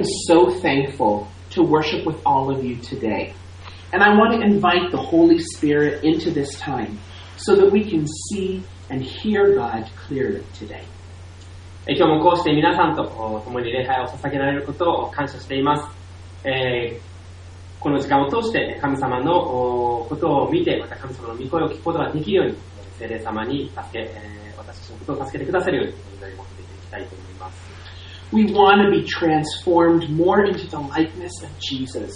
so thankful to worship with all of you today. And I want to invite the Holy Spirit into this time so that we can see and hear God clearly today. 今日もこうして皆さんと共に礼拝を捧げられることを感謝しています。この時間を通して神様のことを見て、また神様の御声を聞くことができるように、聖霊様に私たちのことを助けてくださるように祈りを持っていきたいと思います。 We want to be transformed more into the likeness of Jesus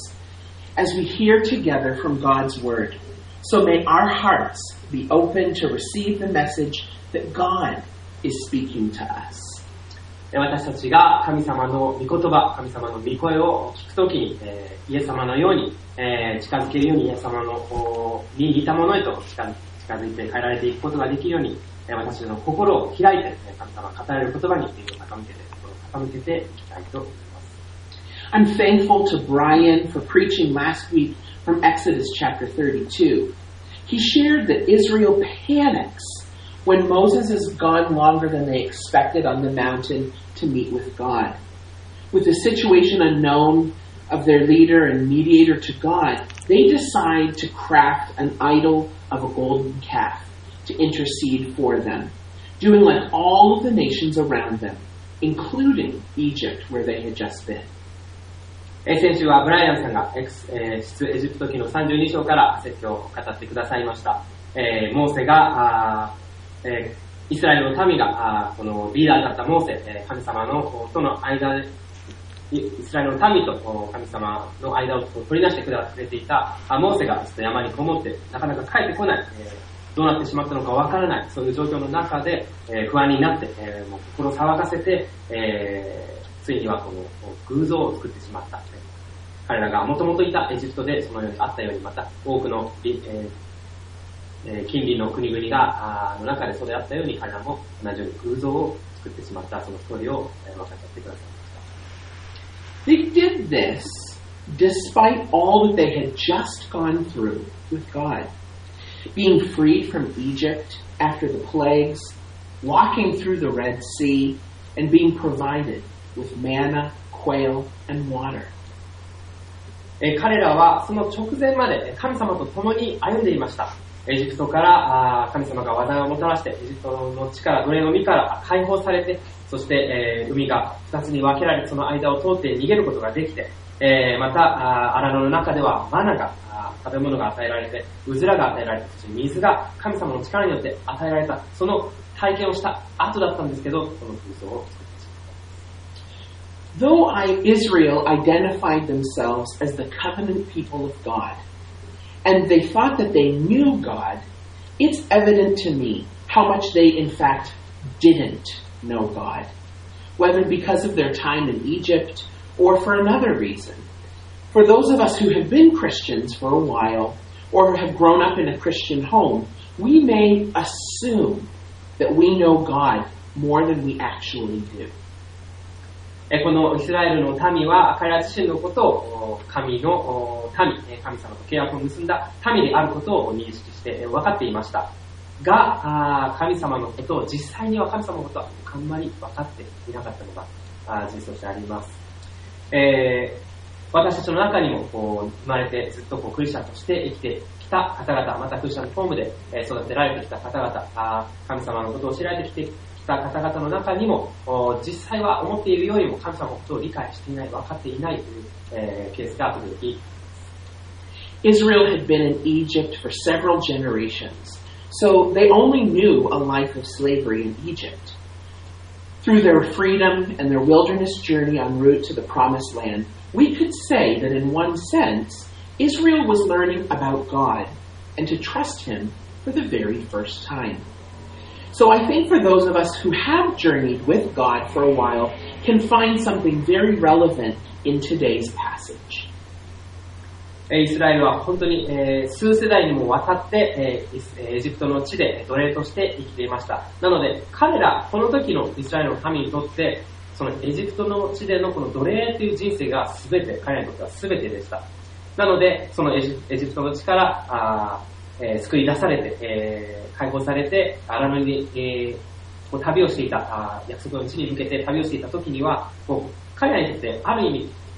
as we hear together from God's Word. So may our hearts be open to receive the message that God is speaking to us. 私たちが神様の御言葉、神様の御声を聞くときに、イエス様のように、近づけるようにイエス様のに似たものへと近づいて変えられていくことができるように、私の心を開いて、神様が語られる言葉に耳を傾けていきたいと思います。 I'm thankful to Brian for preaching last week from Exodus chapter 32. He shared that Israel panics when Moses has gone longer than they expected on the mountain to meet with God. With the situation unknown of their leader and mediator to God, they decide to craft an idol of a golden calf to intercede for them, doing like all of the nations around them, including Egypt, where they had just been. 先週はブライアンさんが出エジプト記の32章から説教を語ってくださいました。モーセがイスラエルの民がこのリーダーだったモーセ、神様のとの間でイスラエルの民と神様の間を取り出してくれていたモーセが山にこもってなかなか帰ってこない、どうなってしまったのかわからない、そういう状況の中で不安になってもう心を騒がせてついにはこの偶像を作ってしまった。彼らがもともといたエジプトでそのようにあったように、また多くの近隣の国々がの中でそれあったように、彼らも同じように偶像を作ってしまった、そのストーリーを分かってくださいました。 They did this despite all that they had just gone through with God. Being freed from Egypt after the plagues, walking through the Red Sea, and being provided with manna, quail, and water. 彼らはその直前まで神様と共に歩んでいました。エジプトから神様が災いをもたらして、エジプトの地から奴隷の身から解放されて、そして、海が2つに分けられ、その間を通って逃げることができて、また荒野の中ではマナが食べ物が与えられて、うずらが与えられて、そして水が神様の力によって与えられた、その体験をした後だったんですけど、この空想を作ってしまった。 Though Israel identified themselves as the covenant people of God, and they thought that they knew God, it's evident to me how much they in fact didn't know God, whether because of their time in Egypt or for another reason. For those of us who have been Christians for a while or have grown up in a Christian home, we may assume that we know God more than we actually do. このイスラエルの民は彼ら自身のことを神の民、神様と契約を結んだ民であることを認識して分かっていましたが、神様のことを実際には神様のことはあんまり分かっていなかったのが事実としてあります。私たちの中にも生まれてずっとクリスチャンとして生きてきた方々、またクリスチャンのホームで育てられてきた方々、神様のことを知られてきた方々の中にも実際は思っているよりも神様のことを理解していない、分かっていないという、ケースが時々。 Israel had been in Egypt for several generations, so they only knew a life of slavery in Egypt. Through their freedom and their wilderness journey en route to the Promised Land, we could say that in one sense, Israel was learning about God and to trust Him for the very first time. So I think for those of us who have journeyed with God for a while can find something very relevant in today's passage. イスラエルは本当に、数世代にもわたって、エジプトの地で奴隷として生きていました。なので彼ら、この時のイスラエルの民にとってそのエジプトの地でのこの奴隷という人生が全て、彼らにとっては全てでした。なのでそのエジプトの地から救い出されて、解放されて荒野に、旅をしていた約束の地に向けて旅をしていた時には彼らにとってある意味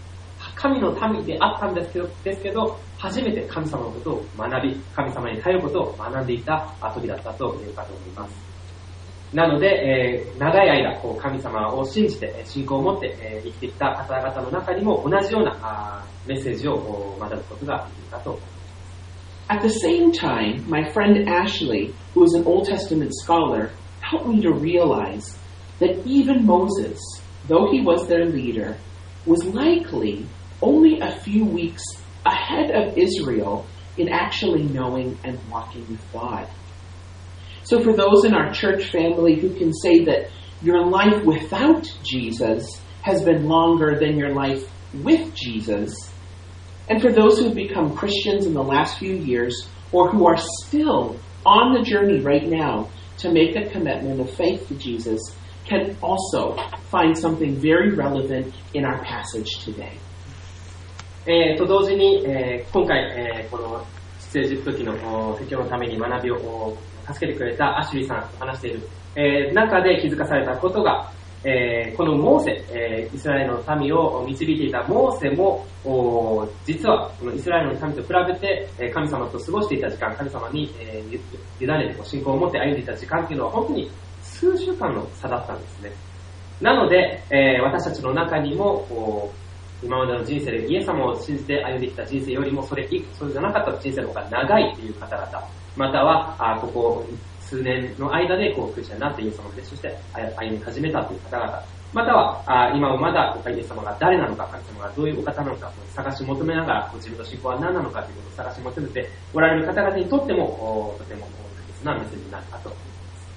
神の民であったんですけど、初めて神様のことを学び、神様に頼ることを学んでいた時だったというかと思います。なので、長い間神様を信じて信仰を持って生きてきた方々の中にも同じようなメッセージを学ぶことができたと思います。 At the same time, my friend Ashley, who is an Old Testament scholar, helped me to realize that even Moses, though he was their leader, was likely only a few weeks ahead of Israel in actually knowing and walking with God. So for those in our church family who can say that your life without Jesus has been longer than your life with Jesus, and for those who have become Christians in the last few years, or who are still on the journey right now to make a commitment of faith to Jesus, can also find something very relevant in our passage today. と同時に、今回、この出エジプト記の適用のために学びを助けてくれたアシュリーさんと話している、中で気づかされたことが、このモーセ、イスラエルの民を導いていたモーセも、実はこのイスラエルの民と比べて、神様と過ごしていた時間、神様に、委ねて信仰を持って歩んでいた時間というのは本当に数週間の差だったんですね。なので、私たちの中にも、今までの人生でイエス様を信じて歩んできた人生よりもそれじゃなかった人生の方が長いという方々、またはここ数年の間でクリスチャンになってイエス様を弟子として歩み始めたという方々、または今もまだイエス様が誰なのか、神様がどういうお方なのか探し求めながら自分の信仰は何なのかということを探し求めておられる方々にとってもとても大切なメッセージになるかと思います。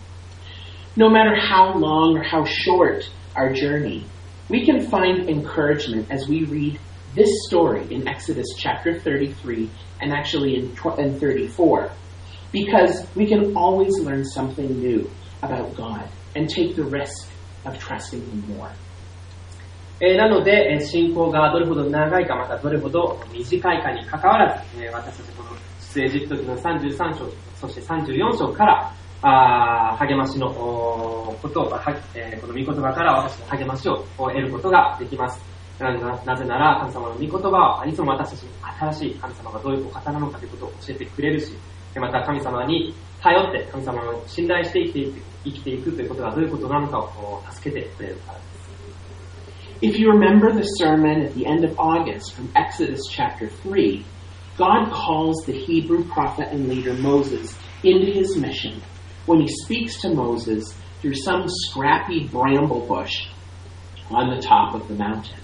No matter how long or how short our journey, we can find encouragement as we read this story in Exodus chapter 33 and actually in 34, because we can always learn something new about God and take the risk of trusting Him more. なので、信仰がどれほど長いか、またどれほど短いかにかかわらず、私たちこの出エジプト記の33章、そして34章から励ましのことを、この御言葉から私の励ましを得ることができます。なぜなら神様の御言葉はいつも私たちに新しい神様がどういうお方なのかということを教えてくれるし、また神様に頼って神様を信頼して生きていくということがどういうことなのかを助けてくれるからです。 If you remember the sermon at the end of August from Exodus chapter 3, God calls the Hebrew prophet and leader Moses into his mission when he speaks to Moses through some scrappy bramble bush on the top of the mountain.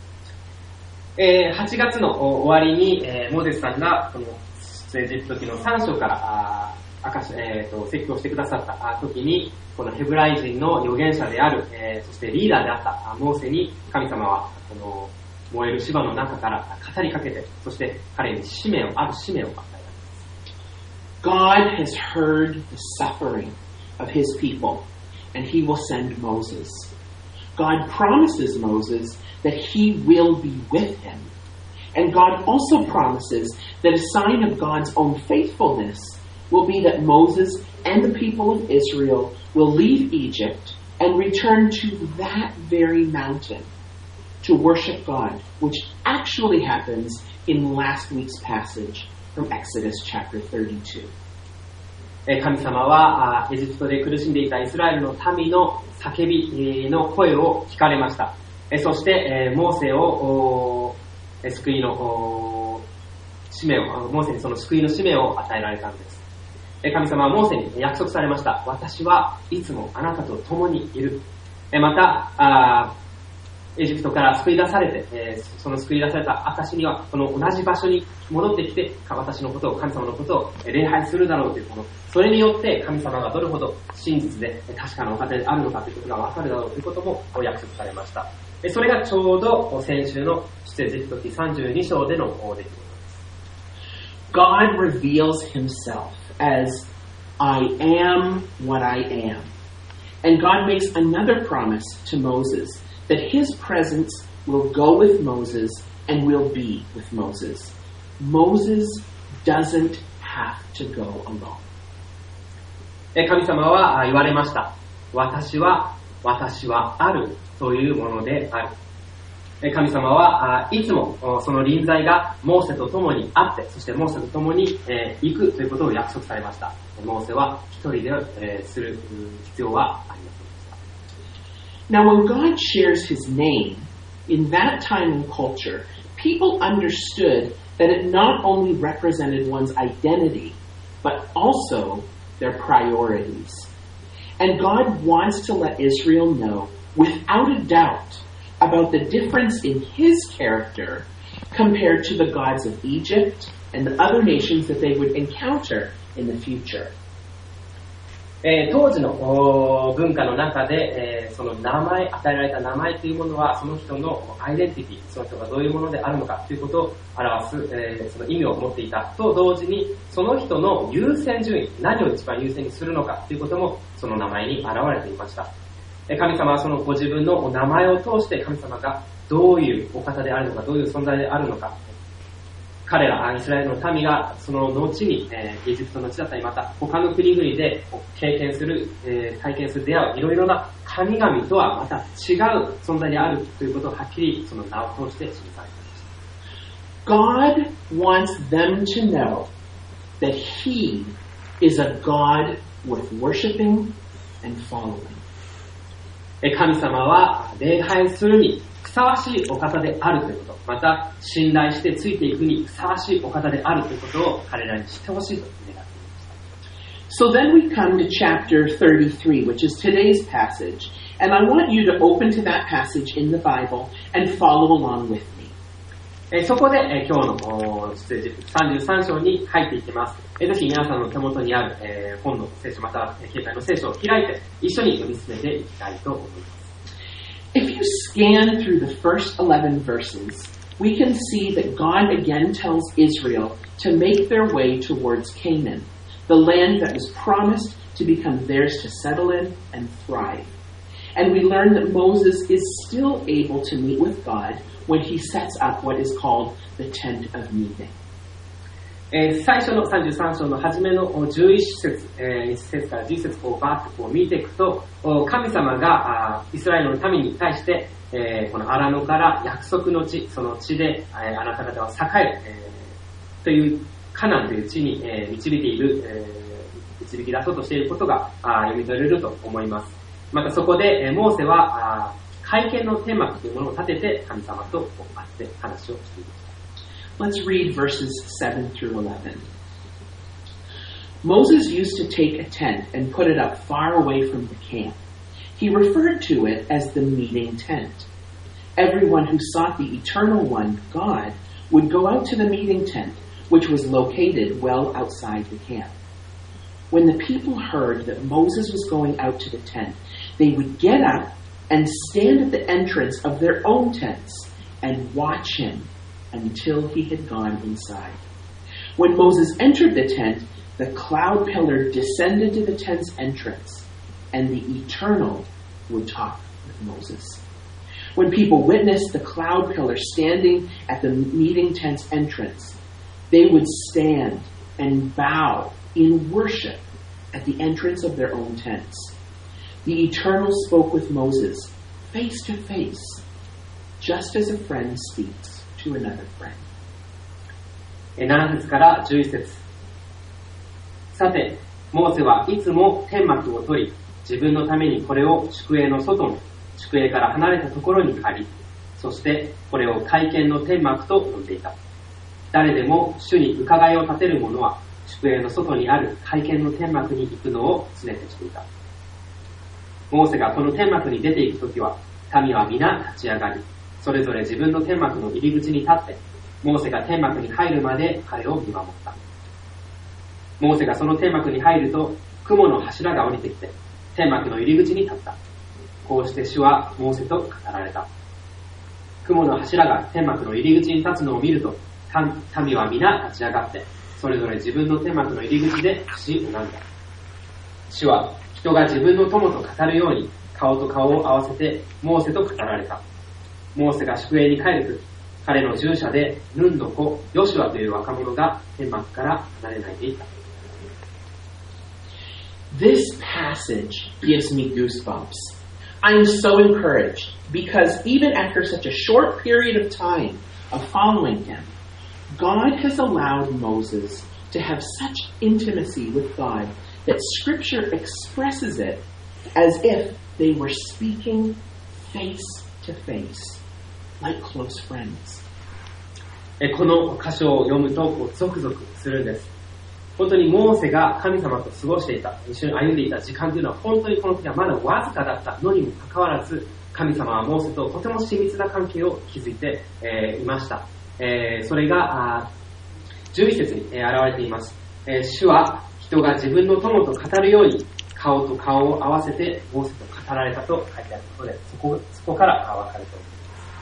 8月の終わりに、モーゼスさんがこの出エジプト記の3章から説教してくださった時に、このヘブライ人の預言者である、そしてリーダーであったモーセに神様はこの燃える芝の中から語りかけて、そして彼にある使命を与えた。 God has heard the suffering of his people, and he will send Moses. God promises Moses that he will be with him. And God also promises that a sign of God's own faithfulness will be that Moses and the people of Israel will leave Egypt and return to that very mountain to worship God, which actually happens in last week's passage from Exodus chapter 32. 神様はエジプトで苦しんでいたイスラエルの民の叫びの声を聞かれました。そしてモーセを救いの使命を、モーセにその救いの使命を与えられたんです。神様はモーセに約束されました。私はいつもあなたと共にいる。またエジプトから救い出されて、その救い出された証にはこの同じ場所に戻ってきて私のことを、神様のことを礼拝するだろうというそれによって神様がどれほど真実で確かなお方であるのかということが分かるだろうということも約束されました。それがちょうど先週の出エジプト記32章での出来事です。 God reveals himself as I am what I am. And God makes another promise to Moses that his presence will go with Moses and will be with Moses. Moses doesn't have to go alone. 神様は言われました。私はあるというものである。 神様はいつもその臨在がモーセと共にあって、そしてモーセと共に行くということを約束されました。モーセは一人でする必要はありませんでした。 Now, when God shares His name, in that time and culture, people understood that it not only represented one's identity, but also their priorities. And God wants to let Israel know, without a doubt, about the difference in His character compared to the gods of Egypt and the other nations that they would encounter in the future. 当時の文化の中で、その名前、与えられた名前というものはその人のアイデンティティ、その人がどういうものであるのかということを表す、その意味を持っていたと同時に、その人の優先順位、何を一番優先にするのかということもその名前に現れていました。神様はそのご自分の名前を通して神様がどういうお方であるのか、どういう存在であるのか、彼らイスラエルの民がその後に、エジプトの地だったりまた他の国々で経験する、体験する出会ういろいろな神々とはまた違う存在であるということをはっきりその名を通して示されていました。 God wants them to know that He is a God worth worshiping and following. 神様は礼拝するにふさわしいお方であるということ、また信頼してついていくにふさわしいお方であるということを彼らに知ってほしいと願っていました。 So then we come to chapter 33, which is today's passage, and I want you to open to that passage in the Bible and follow along with me. そこで今日の出エジプト33章に入っていきます。ぜひ皆さんの手元にある本の聖書または携帯の聖書を開いて一緒に読み進めていきたいと思います。 If you scan through the first 11 verses, we can see that God again tells Israel to make their way towards Canaan, the land that was promised to become theirs to settle in and thrive. And we learn that Moses is still able to meet with God when he sets up what is called the tent of meeting. 最初の33章の初めの11節、1節から11節をバーッと見ていくと、神様がイスラエルの民に対して、このアラノから約束の地、その地であなた方は栄える、というカナンという地に、導いている、導き出そうとしていることが読み取れると思います。またそこで、モーセは会見のテーマというものを立てて神様と会って話をしています。 Let's read verses 7 through 11. Moses used to take a tent and put it up far away from the camp. He referred to it as the meeting tent. Everyone who sought the Eternal One, God, would go out to the meeting tent, which was located well outside the camp. When the people heard that Moses was going out to the tent, they would get up and stand at the entrance of their own tents and watch him until he had gone inside. When Moses entered the tent, the cloud pillar descended to the tent's entrance, and the Eternal would talk with Moses. When people witnessed the cloud pillar standing at the meeting tent's entrance, they would stand and bow in worship at the entrance of their own tents. The Eternal spoke with Moses face to face, just as a friend speaks to another friend. 7節から11節。さて、モーセはいつも天幕を取り、自分のためにこれを宿営の外の宿営から離れたところに借り、そしてこれを会見の天幕と呼んでいた。誰でも主に伺いを立てる者は宿営の外にある会見の天幕に行くのを常としていた。モーセがこの天幕に出ていくときは、民は皆立ち上がり、それぞれ自分の天幕の入り口に立って、モーセが天幕に入るまで彼を見守った。モーセがその天幕に入ると、雲の柱が降りてきて、天幕の入り口に立った。こうして主はモーセと語られた。雲の柱が天幕の入り口に立つのを見ると、民は皆立ち上がって、それぞれ自分の天幕の入り口で口を拝んだ。主は人が自分の友と語るように、顔と顔を合わせてモーセと語られた。モーセが宿営に帰るとき、彼の従者でヌンの子ヨシュアという若者が天幕から離れないでいた。 This passage gives me goosebumps. I am so encouraged because even after such a short period of time of following him, God has allowed Moses to have such intimacy with God that Scripture expresses it as if they were speaking face to face, like close friends. この箇所を読むとゾクゾクするんです。本当にモーセが神様と過ごしていた、一緒に歩んでいた時間というのは本当にこの時はまだわずかだったのにもかかわらず、神様はモーセととても親密な関係を築いて、いました。それが11節に、現れています。主は人が自分の友と語るように顔と顔を合わせてモーセと語られたと書いてあることで、そこから分かると思います。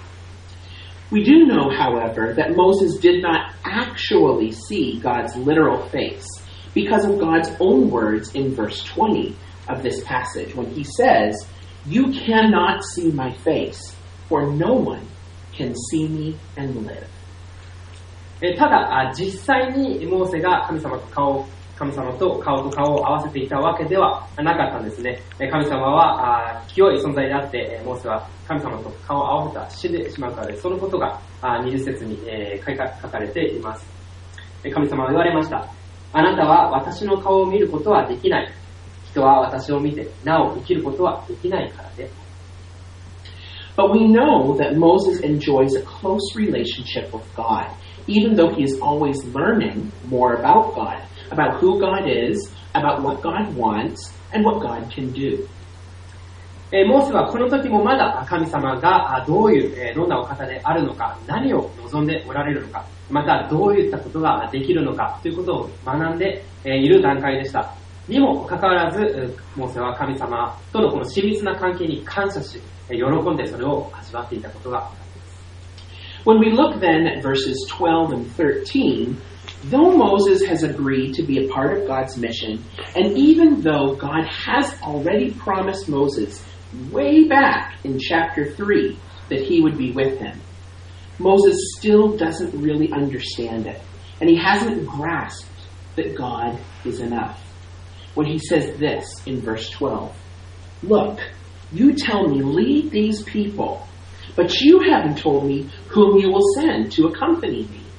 We do know, however, that Moses did not actually see God's literal face because of God's own words in verse 20 of this passage when he says, "You cannot see my face, for no one can see me and live." ただ、実際にモーセが神様と顔と顔を合わせていたわけではなかったんですね。神様は清い存在であって、モーセは神様と顔を合わせたら死んでしまうからで、そのことが20節に書かれています。神様は言われました。あなたは私の顔を見ることはできない。人は私を見てなお生きることはできないからで。 But we know that Moses enjoys a close relationship with God, even though he is always learning more about God, about who God is, about what God wants, and what God can do. モーセはこの時もまだ神様がどんなお方であるのか、何を望んでおられるのか、またどういったことができるのかということを学んでいる段階でした。にもかかわらず、モーセは神様とのこの親密な関係に感謝し、喜んでそれを味わっていたことが分かります。 When we look then at verses 12 and 13, though Moses has agreed to be a part of God's mission, and even though God has already promised Moses way back in chapter 3 that he would be with him, Moses still doesn't really understand it, and he hasn't grasped that God is enough. When he says this in verse 12, "Look, you tell me, lead these people, but you haven't told me whom you will send to accompany me."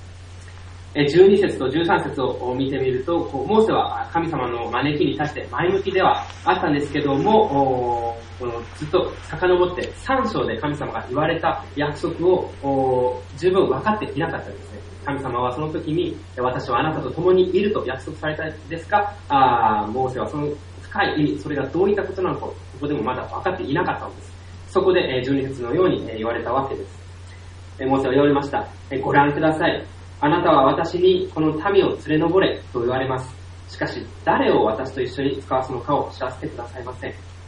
12節と13節を見てみると、モーセは神様の招きに対して前向きではあったんですけども、ずっと遡って3章で神様が言われた約束を十分分かっていなかったですね。神様はその時に、私はあなたと共にいると約束されたんですが、モーセはその深い意味、それがどういったことなのか、ここでもまだ分かっていなかったのです。そこで12節のように言われたわけです。モーセは言われました。ご覧ください。あなたは私にこの民を連れ上れと言われます。しかし、誰を私と一緒に使わすのかを知らせてくださいません。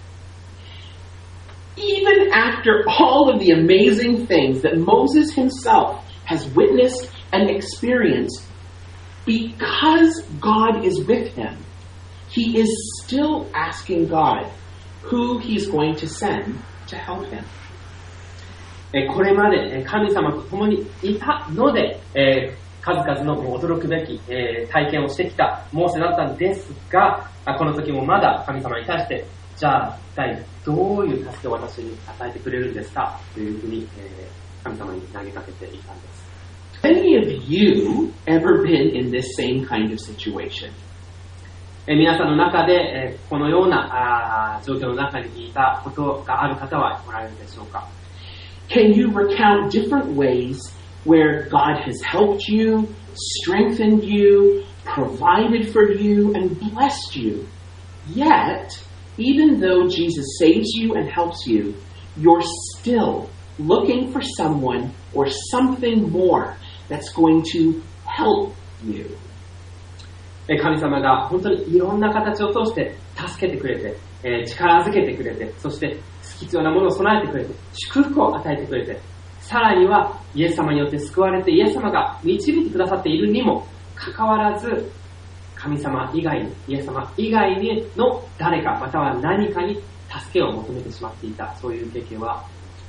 Even after all of the amazing things that Moses himself has witnessed and experienced, because God is with him, he is still asking God who he's going to send to help him. これまで神様と共にいたので、数々の驚くべき体験をしてきたモーセだったんですが、この時もまだ神様に対して、じゃあ一体どういう助けを私に与えてくれるんですかというふうに神様に投げかけていたんです。 Any of you ever been in this same kind of situation? 皆さんの中でこのような状況の中にいたことがある方はおられるでしょうか。 Can you recount different ways where God has helped you, strengthened you, provided for you, and blessed you? Yet, even though Jesus saves you and helps you, you're still looking for someone or something more that's going to help you. 神様が本当にいろんな形を通して助けてくれて、力づけてくれて、そして必要なものを備えてくれて、祝福を与えてくれて、さらにはイエス様によって救われてイエス様が導いてくださっているにもかかわらず、神様以外に、イエス様以外にの誰かまたは何かに助けを求めてしまっていた、そういう経験は。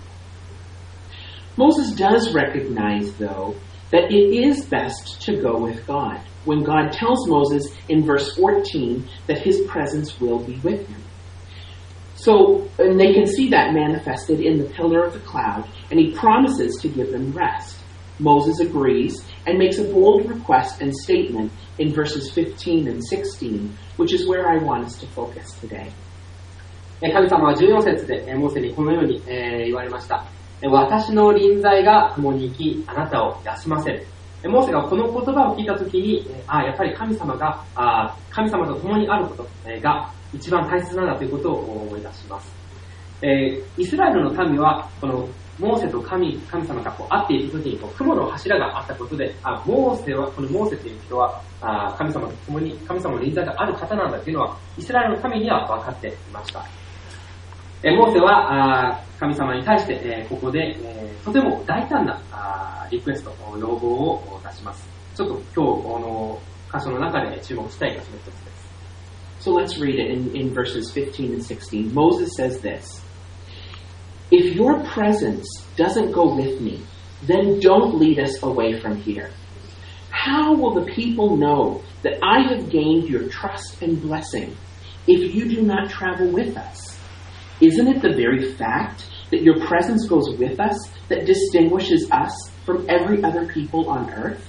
Moses does recognize, though, that it is best to go with God when God tells Moses in verse 14 that his presence will be with him. So, and they can see that manifested in the pillar of the cloud, and he promises to give them rest. Moses agrees and makes a bold request and statement in verses 15 and 16, which is where I want us to focus today. 神様は14節でモーセにこのように言われました。私の臨在が共に生き、あなたを休ませる。モーセがこの言葉を聞いたときに、やっぱり神様と共にあることが一番大切なんだということを思い出します。イスラエルの民はこのモーセと神様が会っているときに雲の柱があったことで、このモーセという人は神様と共に神様の臨在がある方なんだというのはイスラエルの民には分かっていました。モーセは神様に対して、ここで、とても大胆なリクエスト、要望を出します。ちょっと今日の箇所の中で注目したい箇所の一つです。 So let's read it in verses 15 and 16. Moses says this, If your presence doesn't go with me, then don't lead us away from here. How will the people know that I have gained your trust and blessing if you do not travel with us? Isn't it the very fact that your presence goes with us that distinguishes us from every other people on earth?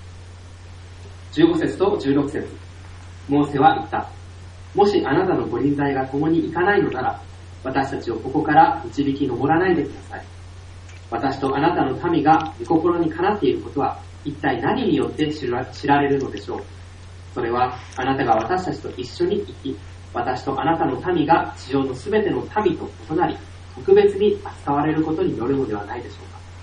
15節と16節、モーセは言った。もしあなたのご臨在が共に行かないのなら、私たちをここから導き上らないでください。私とあなたの民が御心にかなっていることは一体何によって知られるのでしょう。それはあなたが私たちと一緒に生き、私とあなたの民が地上のすべての民と異なり、特別に扱われることによるのではないでしょ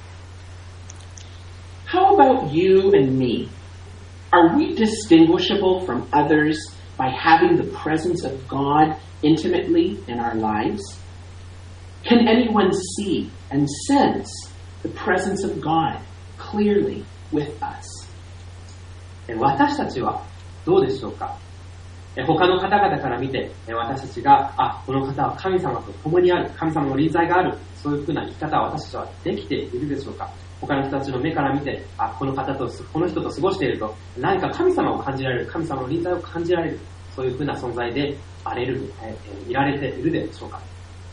うか。 How about you and me? Are we distinguishable from others by having the presence of God intimately in our lives? Can anyone see and sense the presence of God clearly with us? 私たちはどうでしょうか。他の方々から見て、私たちが、この方は神様と共にある、神様の臨在がある、そういうふうな生き方は私たちはできているでしょうか。他の人たちの目から見て、この人と過ごしていると、何か神様を感じられる、神様の臨在を感じられる、そういうふうな存在でいられているでしょうか。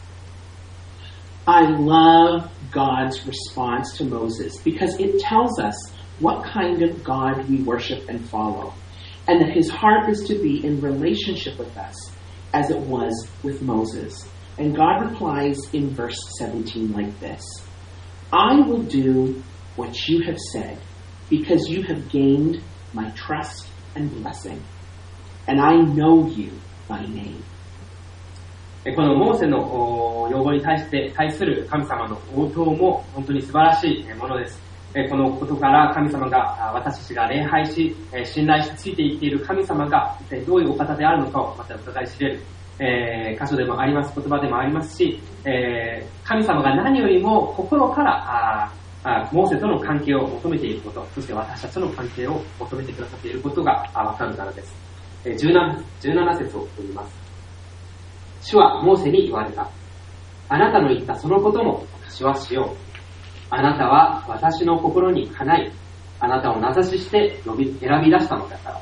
I love God's response to Moses because it tells us what kind of God we worship and follow, and that his heart is to be in relationship with us as it was with Moses. And God replies in verse 17 like this, I will do what you have said because you have gained my trust and blessing, and I know you by name. このモーセの要望に対する神様の応答も本当に素晴らしいものです。このことから神様が私たちが礼拝し信頼しついていっている神様が一体どういうお方であるのかをまた伺い知れる、箇所でもあります、言葉でもありますし、神様が何よりも心からモーセとの関係を求めていること、そして私たちとの関係を求めてくださっていることがわかるからです。17節を読みます。主はモーセに言われた。あなたの言ったそのことも私はしよう。あなたは私の心にかない、あなたを名指しして選び出したのだから。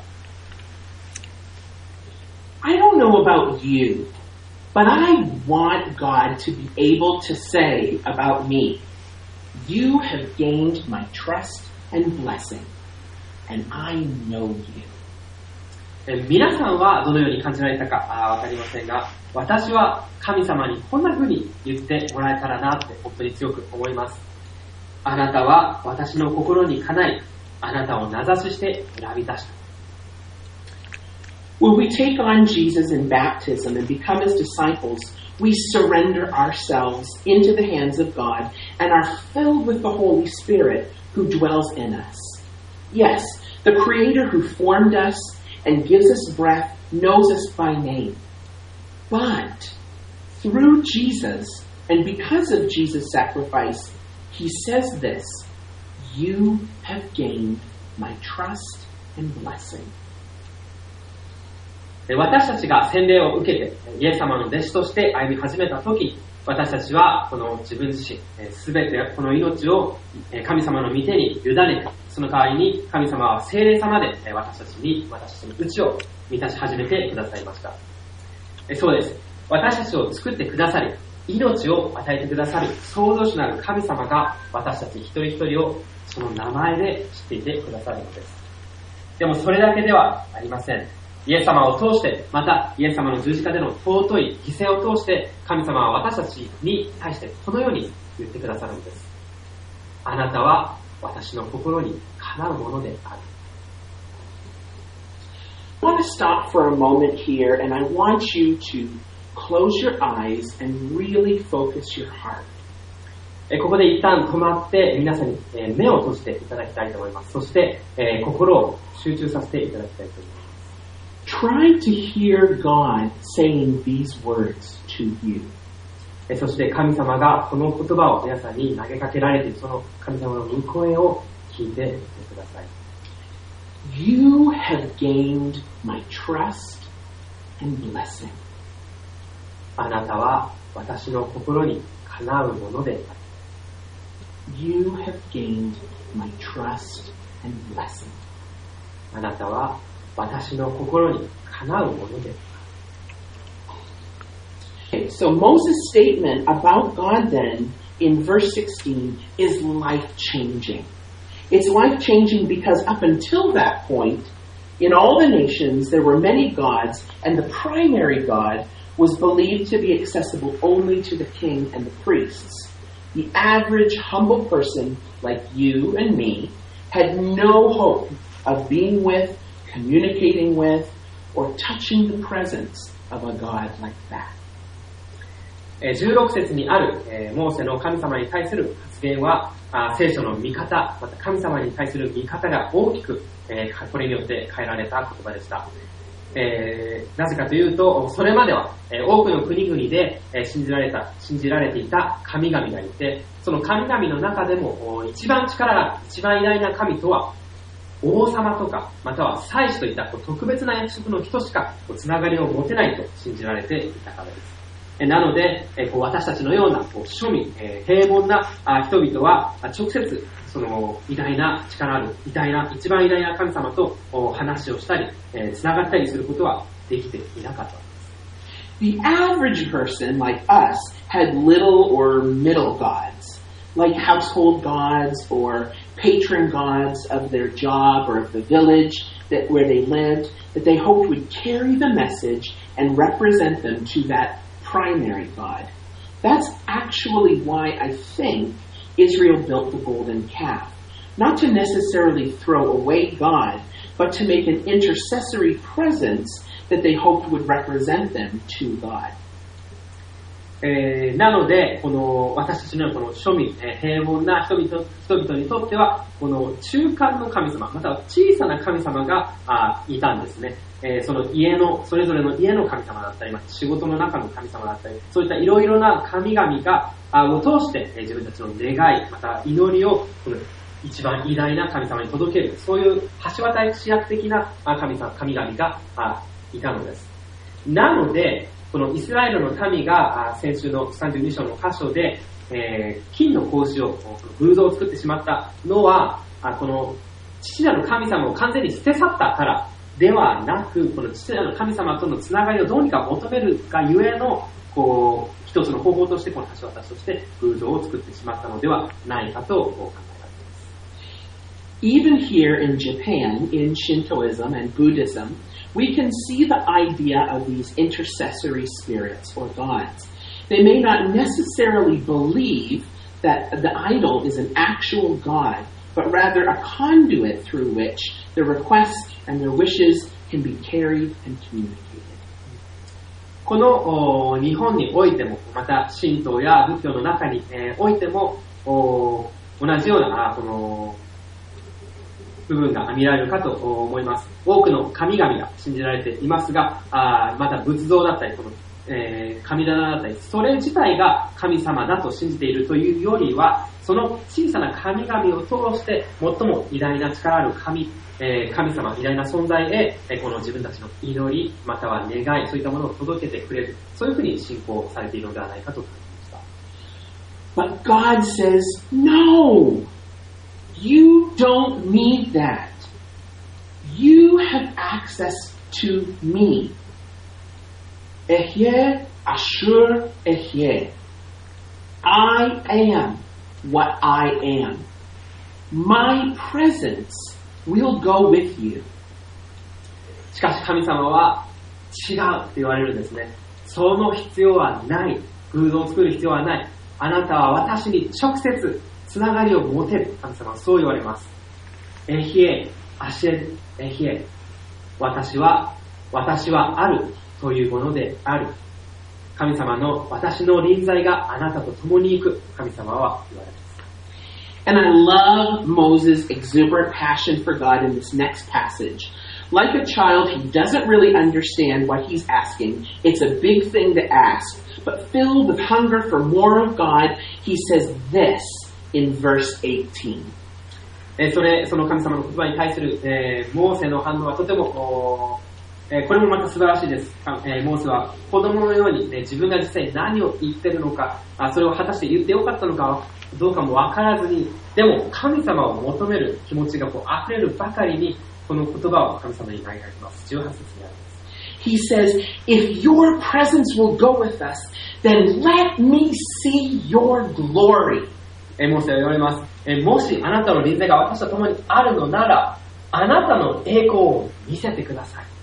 I don't know about you, but I want God to be able to say about me, You have gained my trust and blessing, and I know you. 皆さんはどのように感じられたかわかりませんが、私は神様にこんな風に言ってもらえたらなって本当に強く思います。あなたは私の心にかない、あなたを名指しして選び出した。 When we take on Jesus in baptism and become his disciples, we surrender ourselves into the hands of God and are filled with the Holy Spirit who dwells in us. Yes, the Creator who formed us and gives us breath knows us by name. But through Jesus and because of Jesus' sacrifice, he says this, You have gained my trust and blessing. 私たちが洗礼を受けてイエス様の弟子として歩み始めたとき、私たちはこの自分自身、すべてこの命を神様の御手に委ねて、その代わりに神様は聖霊様で私たちの内を満たし始めてくださいました。そうです。 私たちを作ってくださり、命を与えてくださる創造主なる神様が私たち一人一人をその名前で知っていてくださるのです。でもそれだけではありません。イエス様を通して、またイエス様の十字架での尊い犠牲を通して、神様は私たちに対してこのように言ってくださるのです。あなたは私の心にかなうものである。 I want to stop for a moment here, and I want you to close your eyes and really focus your heart. ここで一旦止まって皆さんに目を閉じていただきたいと思います。そして心を集中させていただきたいと思います。 Try to hear God saying these words to you. そして神様がこの言葉を皆さんに投げかけられているその神様の御声を聞いてみてください。 You have gained my trust and blessing. あなたは私の心にかなうものである。 You have gained my trust and blessing. あなたは私の心にかなうものである。 Okay, so Moses' statement about God then in verse 16 is life-changing. It's life-changing because up until that point, in all the nations there were many gods, and the primary God was believed to be accessible only to the king and the priests. The average humble person like you and me had no hope of being with, communicating with, or touching the presence of a God like that. 16節にあるモーセの神様に対する発言は聖書の見方、また神様に対する見方が大きくこれによって変えられた言葉でした。なぜかというと、それまでは多くの国々で信じられていた神々がいて、その神々の中でも一番力がある、一番偉大な神とは王様とか、または祭司といった特別な役職の人しかつながりを持てないと信じられていたからです。なので、私たちのような庶民、平凡な人々は直接その偉大な力ある、一番偉大な神様と話をしたり、つながったりすることはできていなかった。 The average person like us had little or middle gods, like household gods or patron gods of their job or of the village where they lived, that they hoped would carry the message and represent them to that primary God. That's actually why I think Israel built the golden calf. Not to necessarily throw away God, but to make an intercessory presence that they hoped would represent them to God. なので、この私たちのこの庶民、平凡な人々にとっては、この中間の神様、または小さな神様がいたんですね。そのそれぞれの家の神様だったり、仕事の中の神様だったり、そういったいろいろな神々を通して、自分たちの願い、また祈りをこの一番偉大な神様に届ける、そういう橋渡し役的な神々がいたのです。なので、このイスラエルの民が先週の32章の箇所で、金の格子を偶像を作ってしまったのは、この父なる神様を完全に捨て去ったからではなく、この父なる神様とのつながりをどうにか求めるがゆえの一つの方法としてこの橋渡しとして偶像を作ってしまったのではないかと考えられます。 Even here in Japan, in Shintoism and Buddhism, we can see the idea of these intercessory spirits or gods. They may not necessarily believe that the idol is an actual god, but rather a conduit through which their requests and their wishes can be carried and communicated. この日本においても、また神道や仏教の中においても同じようなこの部分が見られるかと思います。多くの神々が信じられていますが、また仏像だったり、神棚だったり、それ自体が神様だと信じているというよりは、その小さな神々を通して最も偉大な力ある神様、偉大な存在へこの自分たちの祈り、または願い、そういったものを届けてくれる、そういうふうに信仰されているのではないかと感じました。 But God says, no! You don't need that. You have access to me. Ehye Asher Ehyeh. I am what I am. My presence will go with you. しかし神様は違うと言われるんですね。その必要はない。偶像を作る必要はない。あなたは私に直接つながりを持てる。神様はそう言われます。エヒエ、アシェル、エヒエ。私はあるというものである。神様の私の臨在があなたと共に行く。神様は言われます。 And I love Moses' exuberant passion for God in this next passage. Like a child, he doesn't really understand what he's asking. It's a big thing to ask. But filled with hunger for more of God, he says this in verse 18. その神様の言葉に対する、モーセの反応はとても、これもまた素晴らしいです。モーセは子供のように、自分が実際に何を言ってるのか、それを果たして言ってよかったのかどうかも分からずに、でも神様を求める気持ちが溢れるばかりに、この言葉を神様に投げられます。18節にあります。 He says, if your presence will go with us, then let me see your glory. モーセは言われます。もしあなたの臨在が私と共にあるのなら、あなたの栄光を見せてください。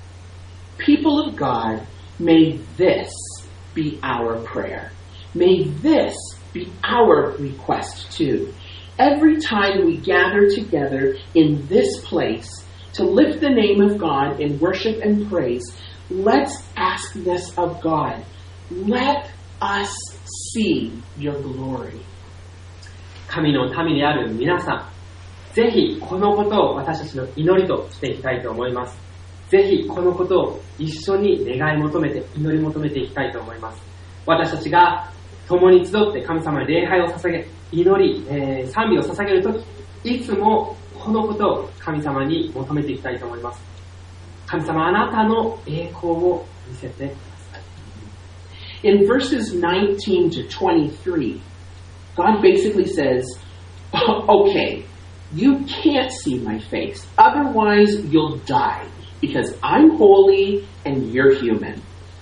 People of God, may this be our prayer. May this be our request too. Every time we gather together in this place to lift the name of God in worship and praise, let's ask this of God. Let us see your glory. 神の民である皆さん、ぜひこのことを私たちの祈りとしていきたいと思います。ぜひこのことを一緒に願い求めて、祈り求めていきたいと思います。私たちが共に集って神様に礼拝を捧げ、祈り、賛美を捧げるとき、いつもこのことを神様に求めていきたいと思います。神様、あなたの栄光を見せてください。 In verses 19 to 23, God basically says, okay, you can't see my face, otherwise you'll die, because I'm holy and you're human.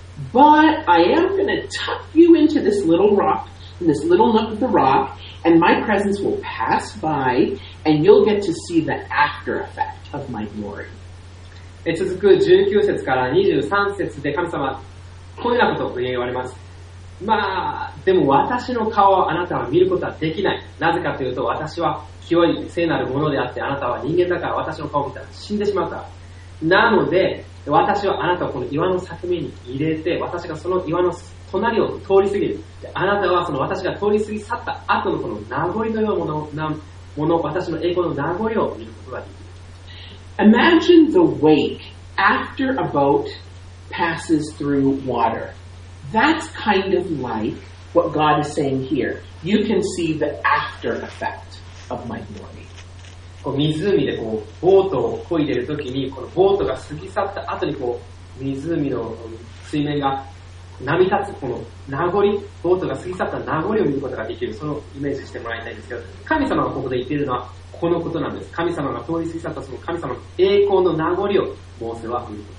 But I am going to tuck you into this little rock, in this little nook of the rock, and my presence will pass by, and you'll get to see the after effect of my glory. 続く19節から23節で神様はこういうようなことを言われます。でも私の顔をあなたは見ることはできない。なぜかというと、私は清い聖なるものであって、あなたは人間だから私の顔を見たら死んでしまうから。なので、私はあなたをこの岩の裂け目に入れて、私がその岩の隣を通り過ぎる。あなたはその私が通り過ぎ去った後のこの名残のようなもの、私の栄光の名残を見ることができる。 Imagine the wake after a boat passes through water. That's kind of like what God is saying here. You can see the after effect of my glory. 湖でボートを漕いでいるときに、このボートが過ぎ去った後に湖の水面が波立つこの名残、ボートが過ぎ去った名残を見ることができる。そのイメージしてもらいたいんですけど、神様がここで言っているのはこのことなんです。神様が通り過ぎ去ったその神様の栄光の名残をモーセは見ること。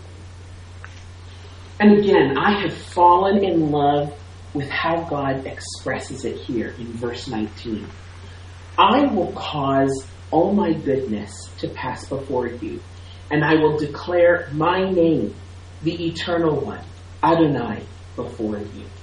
And again, I have fallen in love with how God expresses it here in verse 19. I will cause all my goodness to pass before you, and I will declare my name, the eternal one, Adonai, before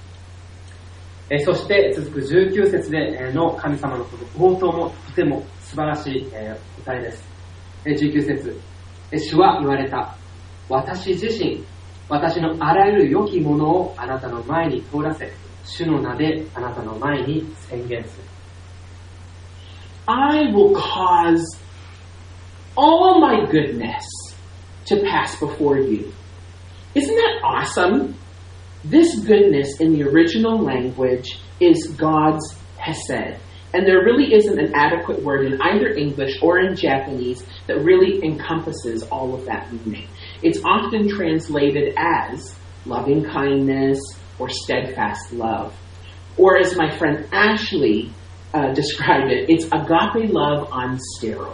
you. そして続く19節での神様の冒頭もとても素晴らしい歌いです。19節、主は言われた。私自身、私のあらゆる良きものをあなたの前に通らせ、主の名であなたの前に宣言する。 I will cause all my goodness to pass before you. Isn't that awesome? This goodness in the original language is God's hesed. And there really isn't an adequate word in either English or in Japanese that really encompasses all of that meaning. It's often translated as loving kindness or steadfast love. Or as my friend Ashley described it, it's agape love on steroids.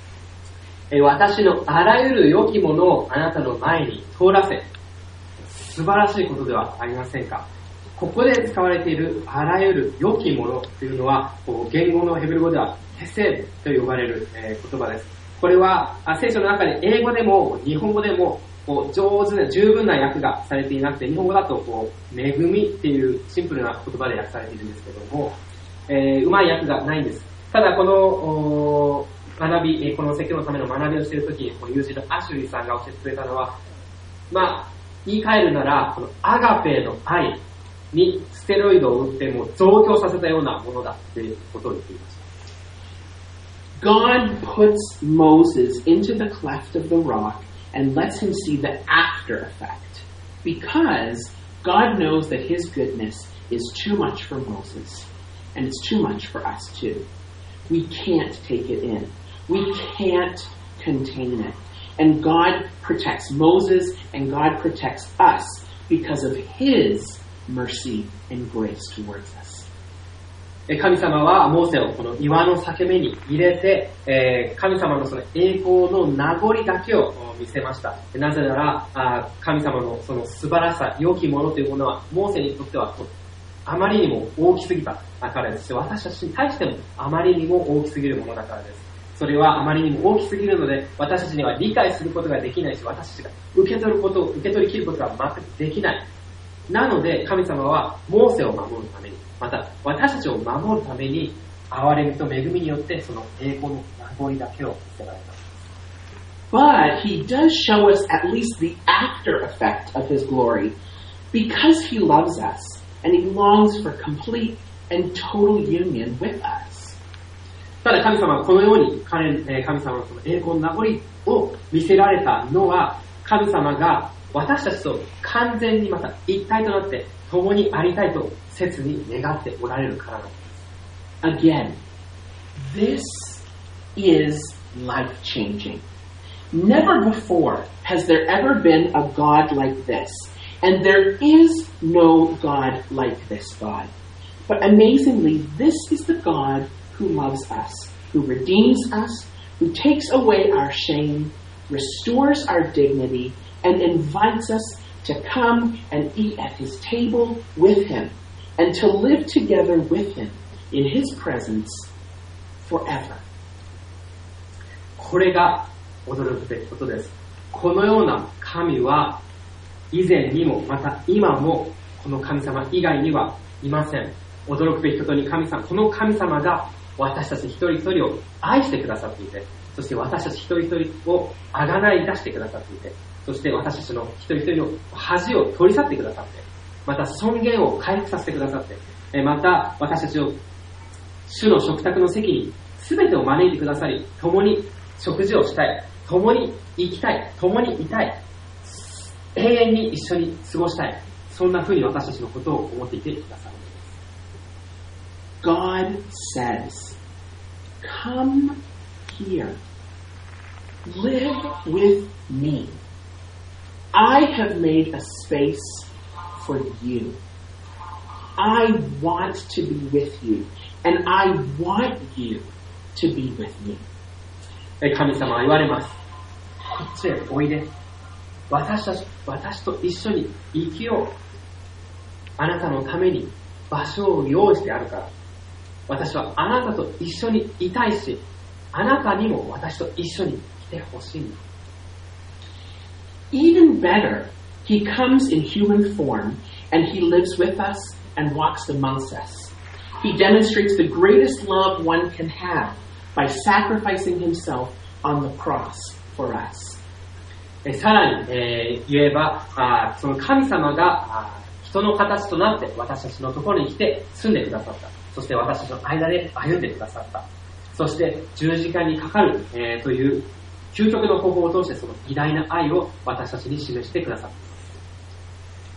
私のあらゆる良きものをあなたの前に通らせ、 素晴らしいことではありませんか。ここで使われているあらゆる良きものというのは、言語のヘブル語ではテセーブと呼ばれる言葉です。これは聖書の中で英語でも日本語でも上手な十分な訳がされていなくて、日本語だと恵みっていうシンプルな言葉で訳されているんですけども、うまい訳がないんです。ただこの学び、この説教のための学びをしているときに、この友人のアシュリーさんが教えてくれたのは、言い換えるなら、このアガペの愛にステロイドを打っても増強させたようなものだということを言っていました。 God puts Moses into the cleft of the rock and lets him see the after effect, because God knows that his goodness is too much for Moses, and it's too much for us too. We can't take it in. We can't contain it. And God protects Moses, and God protects us because of his mercy and grace towards us. 神様はモーセをこの岩の裂け目に入れて、神様のその栄光の名残だけを見せました。なぜなら、神様のその素晴らしさ、良きものというものは、モーセにとってはあまりにも大きすぎたからですし、私たちに対してもあまりにも大きすぎるものだからです。それはあまりにも大きすぎるので、私たちには理解することができないし、私たちが受け取り切ることが全くできない。なので、神様はモーセを守るために、また私たちを守るために、憐れみと恵みによってその栄光の名残だけを見せられた。 But he does show us at least the after effect of his glory, because he loves us and he longs for complete and total union with us. ただ神様はこのように神様のその栄光の名残を見せられたのは、神様が私たちと完全にまた一体となって共にありたいと切に願っておられるからなんです。 Again, this is life-changing. Never before has there ever been a God like this, and there is no God like this God. But amazingly, this is the God who loves us, who redeems us, who takes away our shame, restores our dignity, and invites us to come and eat at his table with him, and to live together with him in his presence forever. これが驚くべきことです。このような神は以前にもまた今もこの神様以外にはいません。驚くべきことにこの神様が私たち一人一人を愛してくださっていて、そして私たち一人一人をあがない出してくださっていて、そして私たちの一人一人の恥を取り去ってくださって、また尊厳を回復させてくださって、また私たちを主の食卓の席に全てを招いてくださり、共に食事をしたい、共に生きたい、共にいたい、永遠に一緒に過ごしたい、そんな風に私たちのことを思っていてくださる。 God says, come here, live with me. I have made a space for you. I want to be with you, and I want you to be with me. 神様は言われます。こっちへおいで。私と一緒に生きよう。あなたのために場所を用意してあるから。私はあなたと一緒にいたいし、あなたにも私と一緒に来てほしいんだ。 Even better, he comes in human form, and he lives with us and walks amongst us. He demonstrates the greatest love one can have by sacrificing himself on the cross for us. さらに、言えば、その神様が人の形となって私たちのところに来て住んでくださった。そして私たちの間で歩んでくださった。そして十字架にかかる、という究極の方法を通してその偉大な愛を私たちに示してくださった。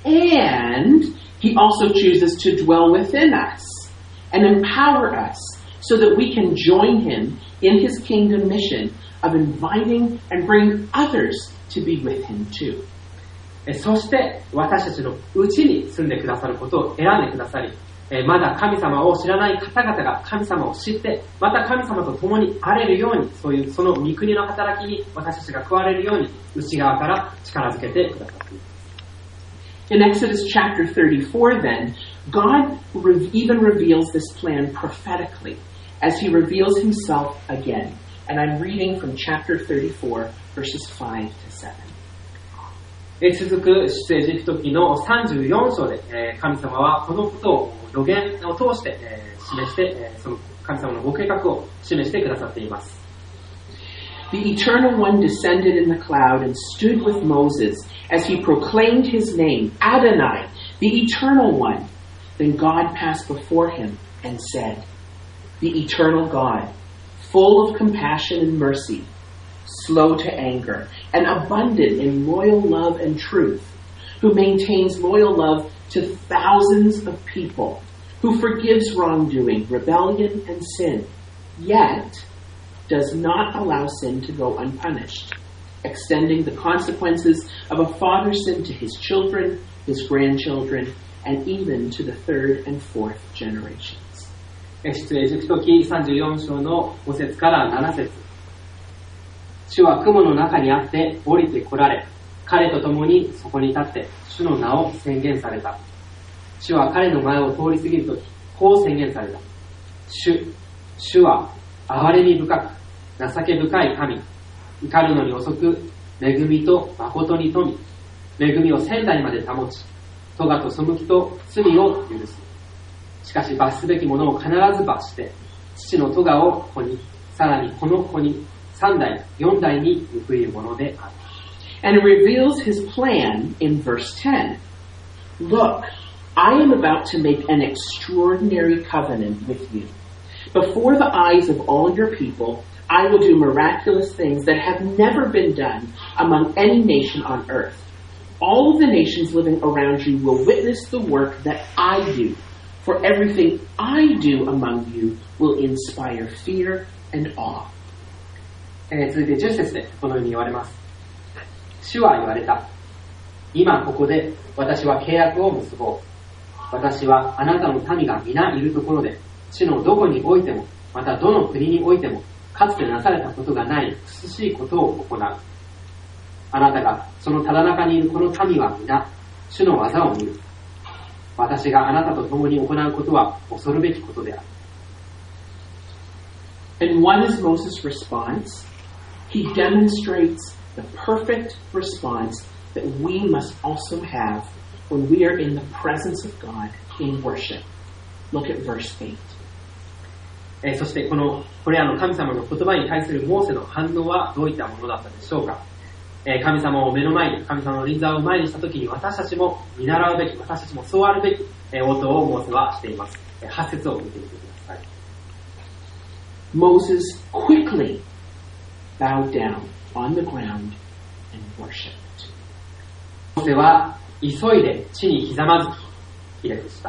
And he also chooses to dwell within us and empower us so that we can join him in his kingdom mission of inviting and bringing others to be with him too. そして私たちのうちに住んでくださることを選んでくださり、まだ神様を知らない方々が神様を知って、また神様と共にあれるように、その御国の働きに私たちが加われるように、内側から力づけてくださっています。 In Exodus chapter 34, then, God even reveals this plan prophetically as he reveals himself again. And I'm reading from chapter 34, verses 5 to 7. 続く出エジプト記の34章で、神様はこのことを予言を通して、示して、その神様のご計画を示してくださっています。 The Eternal One descended in the cloud and stood with Moses as he proclaimed his name, Adonai, the Eternal One. Then God passed before him and said, The Eternal God, full of compassion and mercy, slow to anger, and abundant in loyal love and truth, who maintains loyal love to thousands of people, who forgives wrongdoing, rebellion, and sin, yet does not allow sin to go unpunished, extending the consequences of a father's sin to his children, his grandchildren, and even to the third and fourth generations. 出エジプト記34章の5節から7節。主は雲の中にあって降りて来られ、彼と共にそこに立って主の名を宣言された。主は彼の前を通り過ぎるとき、こう宣言された。主は憐れみ深く、情け深い神、怒るのに遅く、恵みと誠に富み、恵みを千代まで保ち、咎と背きと罪を許す。しかし罰すべきものを必ず罰して、父の咎を子に、さらにこの子に3代、4代に報いるものである。 And it reveals his plan in verse 10. Look, I am about to make an extraordinary covenant with you. Before the eyes of all your people, I will do miraculous things that have never been done among any nation on earth. All of the nations living around you will witness the work that I do, for everything I do among you will inspire fear and awe. 続いて10節でこのように言われます。主は言われた。今ここで私は契約を結ぼう。私はあなたの民が皆いるところで、地のどこにおいても、またどの国においても、かつてなされたことがない苦しいことを行う。あなたがそのただ中にいるこの民は皆、主の技を見る。私があなたと共に行うことは恐るべきことである。 And what is Moses' response? He demonstrates the perfect response that we must also have when we are in the presence of God in worship. Look at verse 8. そしてこれらの神様の言葉に対するモーセの反応はどういったものだったでしょうか。神様を目の前に、神様の臨在を前にしたときに私たちも見習うべき、私たちもそうあるべき応答をモーセはしています。8節を見てみてください。 Moses quickly bowed down on the ground and worshipped. モーセは急いで地にひざまずき、ひれ伏した。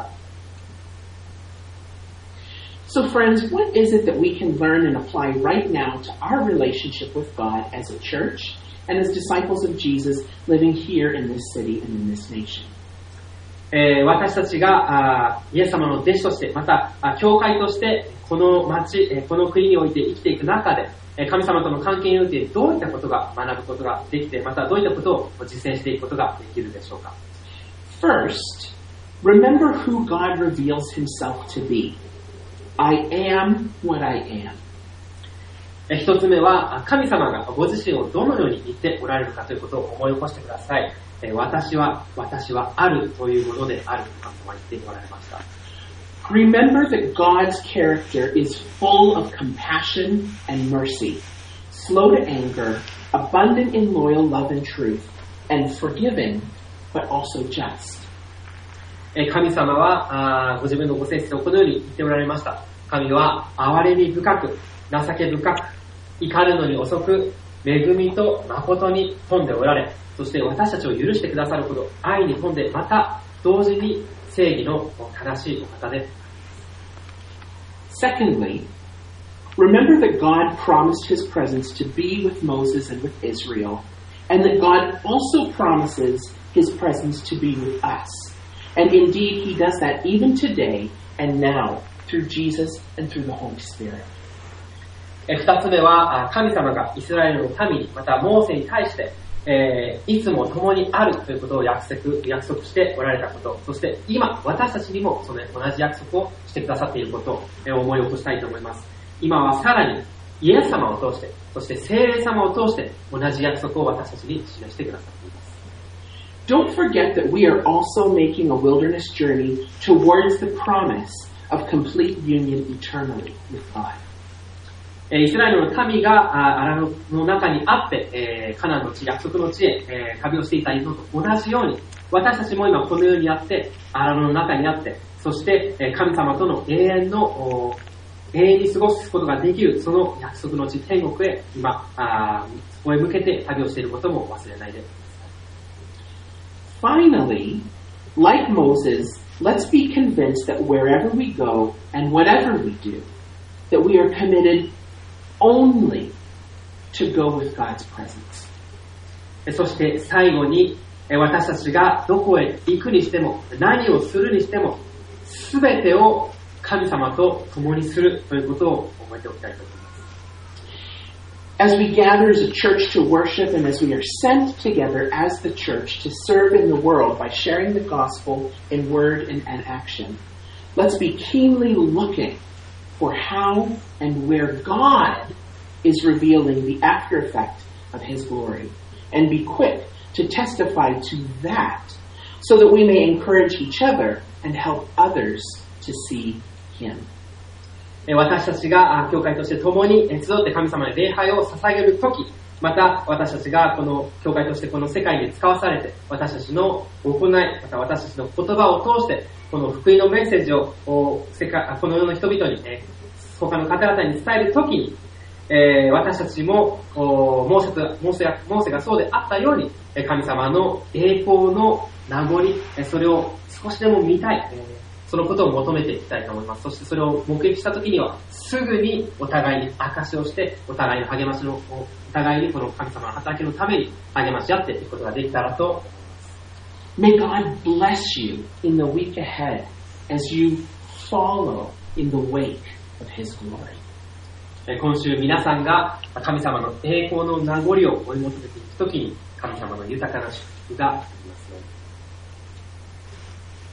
So friends, what is it that we can learn and apply right now to our relationship with God as a church and as disciples of Jesus living here in this city and in this nation? 私たちがイエス様の弟子として、また教会としてこの町、この国において生きていく中で、神様との関係においてどういったことが学ぶことができて、またどういったことを実践していくことができるでしょうか。 First, remember who God reveals himself to be.I am what I am. 一つ目は、神様がご自身をどのように言っておられるかということを思い起こしてください。私はあるというものであると神様は言っておられました。 Remember that God's character is full of compassion and mercy, slow to anger, abundant in loyal love and truth, and forgiving, but also just. 神様はご自分のご性質をこのように言っておられました。神は憐れみ深く、情け深く、怒るのに遅く、恵みと誠に富んでおられ、そして私たちを許してくださるほど愛に富んで、また同時に正義の正しいお方です。 Secondly, remember that God promised his presence to be with Moses and with Israel, and that God also promises his presence to be with us.And indeed, he does that even today and now through Jesus and through the Holy Spirit. 二つ目は、神様がイスラエルの民に、またモーセに対して、 いつも共にあるということを約束しておられたこと、そして今私たちにもその同じ約束をしてくださっていることを思い起こしたいと思います。今はさらにイエス様を通して、そして聖霊様を通して同じ約束を私たちに示してくださっています。 Don't forget that we are also making a wilderness journey towards the promise of complete union eternally with God. イスラエルの民がアラノの中にあって、カナンの地、約束の地へ、旅をしていたのと同じように、私たちも今この世にあって、アラノの中にあって、そして神様との永遠に過ごすことができる、その約束の地、天国へ今、そこへ向けて旅をしていることも忘れないでください。 Finally, like Moses, let's be convinced that wherever we go and whatever we do, that we are committed only to go with God's presence. そして最後に私たちがどこへ行くにしても何をするにしても全てを神様と共にするということを覚えておきたいと思います。 As we gather as a church to worship and as we are sent together as the church to serve in the world by sharing the gospel in word and action, let's be keenly looking for how and where God is revealing the after effect of His glory, and be quick to testify to that, so that we may encourage each other and help others to see Him. 私たちが教会として共に集って神様に礼拝を捧げるとき、また私たちがこの教会としてこの世界に使わされて、私たちの行い、また私たちの言葉を通してこの福音のメッセージをこの世の人々に、他の方々に伝えるときに、私たちもモーセがそうであったように、神様の栄光の名残、それを少しでも見たい、そのことを求めていきたいと思います。そしてそれを目撃したときにはすぐにお互いに証しをして、お互いに励ましの、お互いにこの神様の働きのために励まし合っていくことができたらと思います。 May God bless you in the week ahead as you follow in the wake of His glory. 今週皆さんが神様の栄光の名残を追い求めていくときに、神様の豊かな祝福がありますように。